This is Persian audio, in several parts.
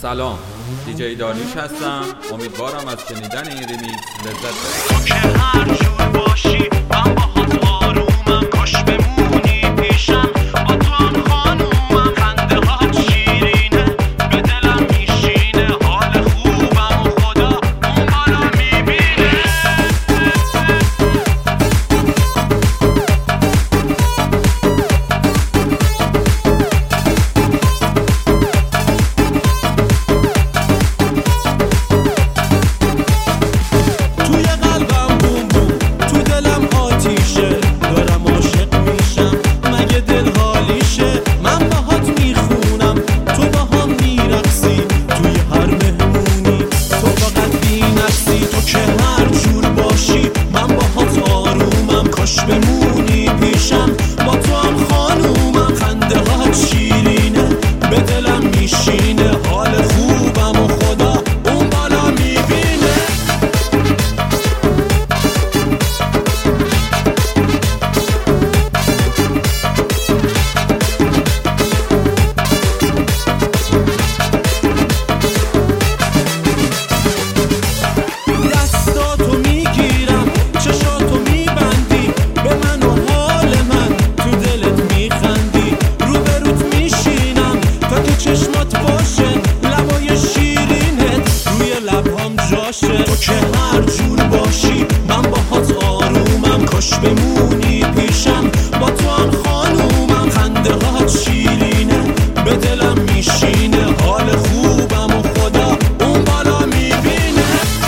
سلام، دیجی داریوش هستم. امیدوارم از شنیدن این ریمیکس لذت ببرید. تو که هر جور باشی من باهات آرومم، کاش بمونی پیشم با تو هم خانومم. خنده هات شیرینه به دلم میشینه، حال خوبم و خدا اون بالا میبینه. بمونی پیشم با تو هم خانومم، خنده هات شیرینه به دلم میشینه، حال خوبم و خدا اون بالا میبینه. دستاتو میگیرم چشاتو میبندی به من و حال من، تو دلت میخندی روبروت میشینم تا که چشمات باشه لبای شیرینت روی لبهام جاشه. تو که هر جور باشی من باهات آرومم، کاش بمونی پیشم با تو هم خانومم. خنده هات شیرینه به دلم میشینه، حال خوبم و خدا اون بالا میبینه.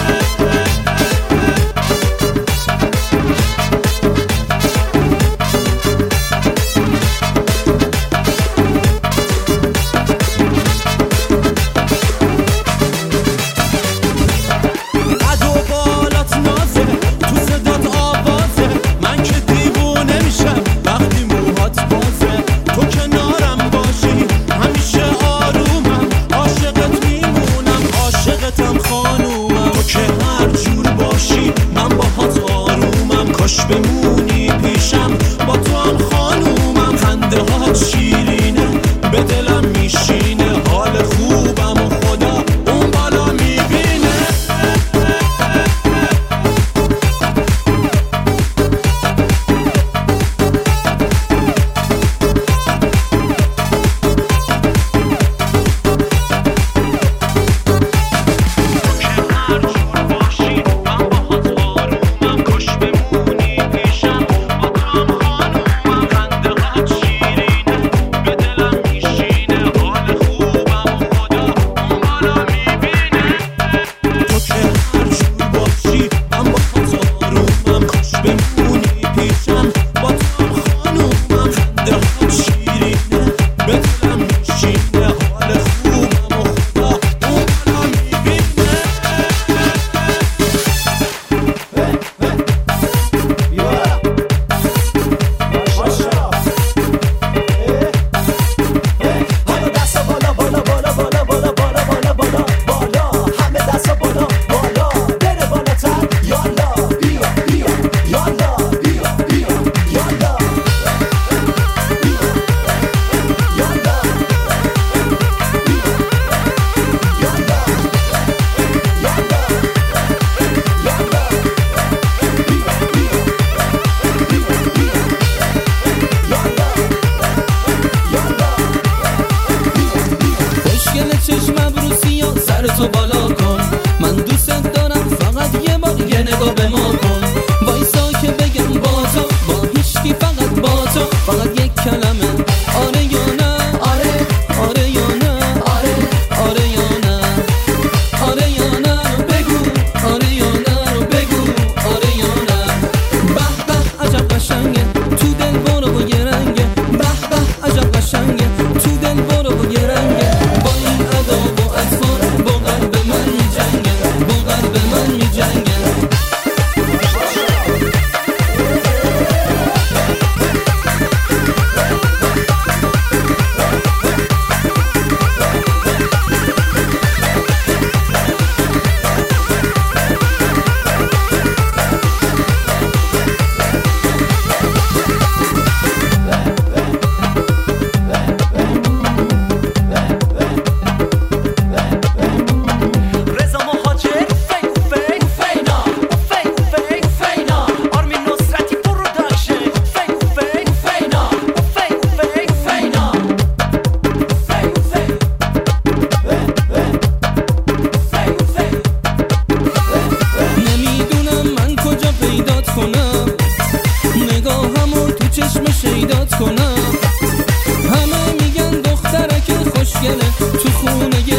کاش بمونی پیشم با تو هم خانومم، خنده هات شیرینه به دلم میشینه، حال خوبم و خدا اون بالا میبینه. تو بالا کن، من دوست دارم، فقط یه بار یه نگاه به ما کن. وایسا که بگم با تو، با هیچکی فقط با تو، فقط یک کلمه آره یا نه، آره آره یا نه، آره آره یا نه، آره یا نه رو بگو، آره یا نه رو بگو، آره یا نه. به به عجب قشنگه تو دل برو و یه رنگه، به به عجب قشنگه تو دل برو و یه رنگه. با این ادا و اطفال با قلب خونه